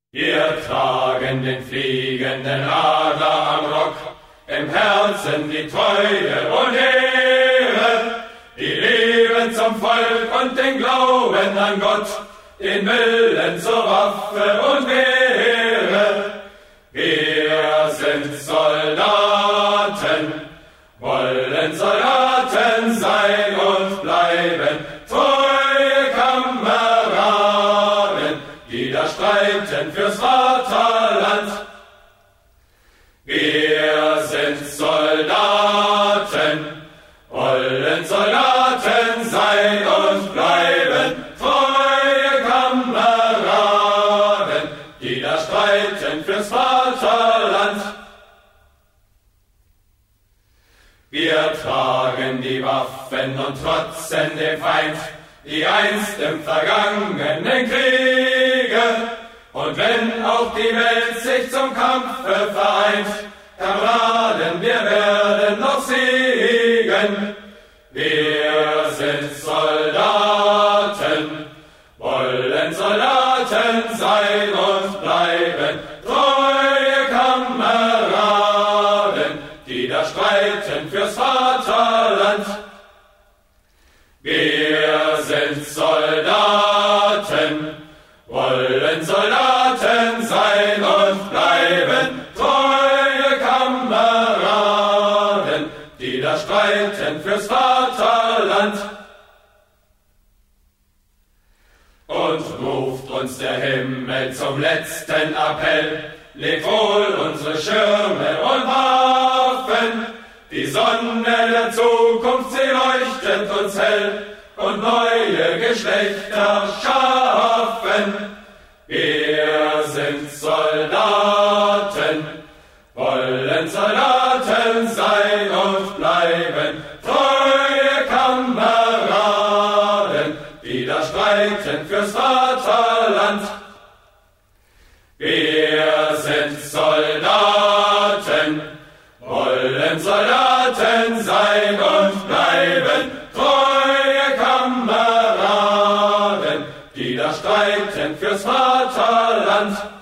Wir tragen den fliegenden Adler am Rock, im Herzen die Treue und Ehre, die Liebe zum Volk und den Glauben an Gott, den Willen zur Waffe und Wehre. Wir sind Soldaten, wollen Soldaten sein und bleiben, treue Kameraden, die da streiten fürs Vaterland. Wir sind Soldaten, wollen Soldaten sein und bleiben, treue Kameraden, die da streiten fürs Vaterland. Wir tragen die Waffen und trotzen dem Feind, die einst im vergangenen Kriege. Und wenn auch die Welt sich zum Kampfe vereint, Kameraden, wir werden noch siegen. Wir sind Soldaten, wollen Soldaten sein und bleiben, treue Kameraden, die da streiten fürs Vaterland. Wir sind Soldaten, wollen Soldaten sein und bleiben, treue Kameraden, die da streiten fürs Vaterland. Und ruft uns der Himmel zum letzten Appell, legt wohl unsere Schirme und Waffen, die Sonne der Zukunft, sie leuchtet uns hell und neue Geschlechter schaffen. Wir sind Soldaten, wollen Soldaten sein und bleiben, treue Kameraden, die da streiten fürs Vaterland. Wir sind Soldaten, wollen Soldaten sein und bleiben, treue Kameraden, die da streiten fürs Vaterland.